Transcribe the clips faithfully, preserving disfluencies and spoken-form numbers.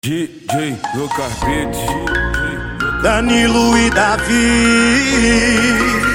D J Lucas Beats, Danilo e Davi.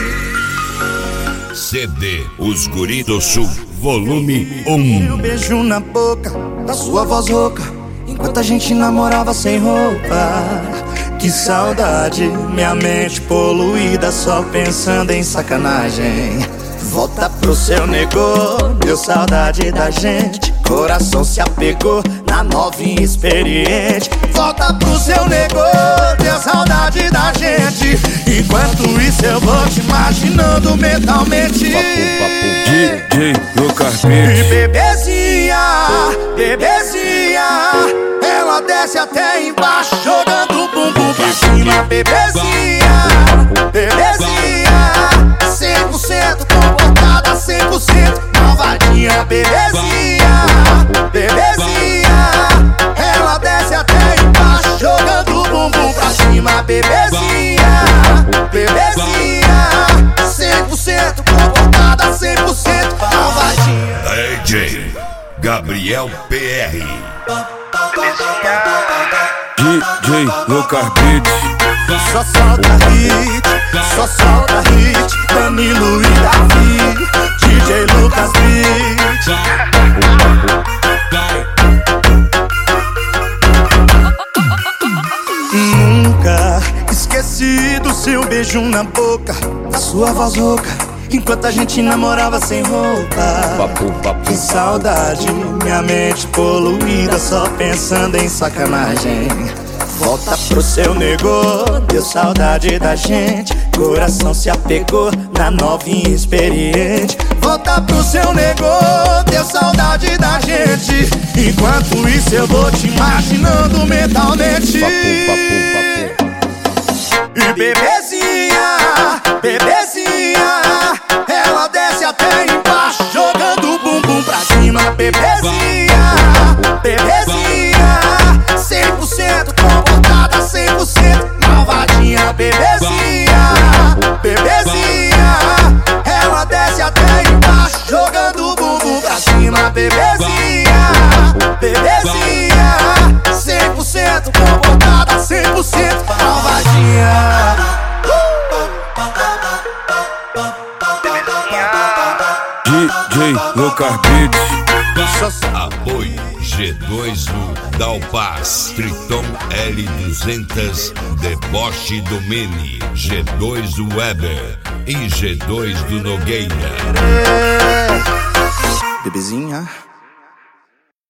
C D Os Guri do Sul, volume um. Meu beijo na boca, da sua voz rouca, enquanto a gente namorava sem roupa. Que saudade, minha mente poluída, só pensando em sacanagem. Volta pro seu negô, deu saudade da gente. Coração se apegou na novinha experiente. Volta pro seu negô, deu saudade da gente. Enquanto isso eu vou te imaginando mentalmente. D J Lucas E Beats, bebezinha, bebezinha, ela desce até embaixo, jogando o bumbum pra cima. Bebezinha, bebezinha, cem por cento comportada, cem por cento malvadinha. Bebezinha, bebezinha, ela desce até embaixo, jogando o bumbum pra cima. Bebezinha, bebezinha, cem por cento comportada, cem por cento malvadinha. D J Gabriel P R. D J Lucas Beats, Só solta hit, só solta hit. Danilo e Davi, D J Lucas Beats. Nunca esqueci do seu beijo na boca, da sua voz rouca, enquanto a gente namorava sem roupa. Que saudade, minha mente poluída, só pensando em sacanagem. Volta pro seu negô, deu saudade da gente. Coração se apegou na novinha experiente. Volta pro seu negô, deu saudade da gente. Enquanto isso eu vou te imaginando mentalmente. E bebezinha, bebezinha, ela desce até embaixo, jogando o bumbum pra cima. Bebezinha, bebezinha, cem por cento comportada, cem por cento malvadinha. Bebezinha, bebezinha, ela desce até embaixo, jogando o bumbum pra cima. Bebezinha, bebezinha, cem por cento comportada, cem por cento malvadinha. D J Lucas Beats, Apoio G dois U Dalpas, Triton L duzentos, Deboche do Mini, G dois U Weber e G dois do Nogueira. Bebezinha.